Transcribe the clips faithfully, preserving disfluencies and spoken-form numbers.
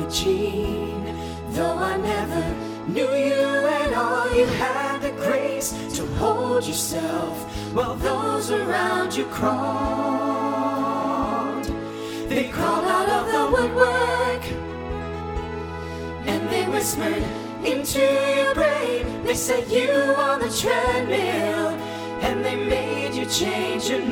gene. Though I never knew you at all, you had the grace to hold yourself while those around you crawled. They crawled out of the woodwork and they whispered into your brain. They set you on the treadmill and they made you change your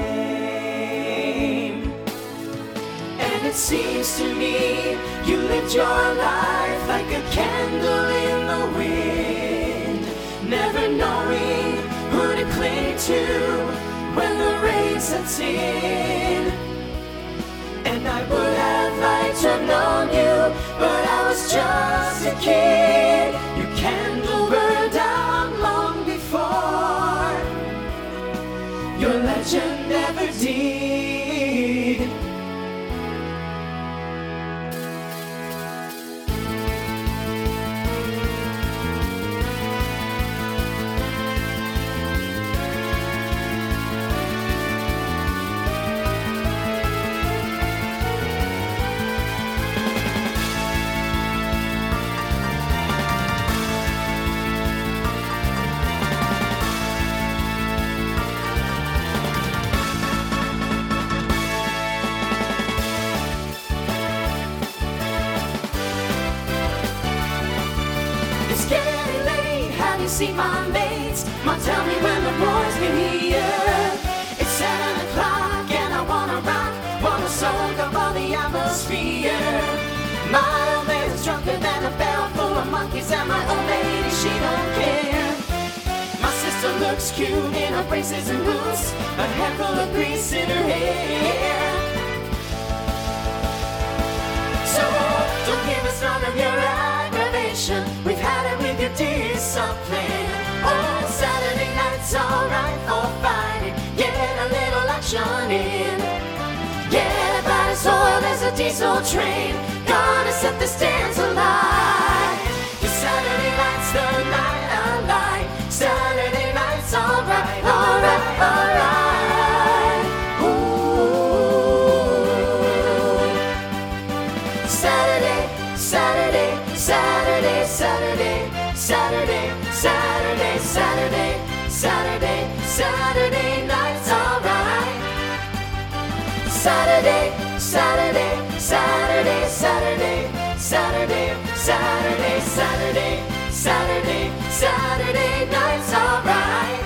name. And it seems to me you lived your life like a candle in the wind, never knowing who to cling to when the rain sets in. And I would have liked to have known you, but I was just a kid. Your candle burned out long before your legend ever did. See my mates, Mom, tell me when the boys get here. It's seven o'clock and I wanna rock, wanna soak up all the atmosphere. My old man's drunker than a barrel full of monkeys, and my old lady, she don't care. My sister looks cute in her braces and boots, a handful of grease in her hair. So don't give us none of your aggravation, we've had it with your discipline. Oh, Saturday night's alright for fighting, get a little action in. Yeah, about as oiled as a diesel train, gonna set the stands alight. The Saturday night's the night I like, Saturday night's alright, alright, alright. Ooh. Saturday, Saturday, Saturday, Saturday, Saturday, Saturday, Saturday, Saturday, Saturday night's alright. Saturday, Saturday, Saturday, Saturday, Saturday, Saturday, Saturday, Saturday, Saturday night's alright.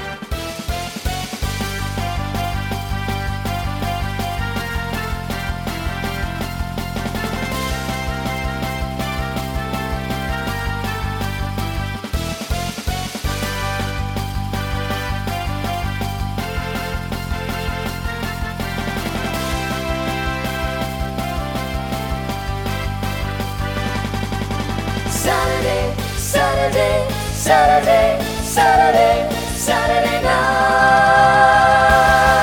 Saturday, Saturday, Saturday, Saturday, Saturday night.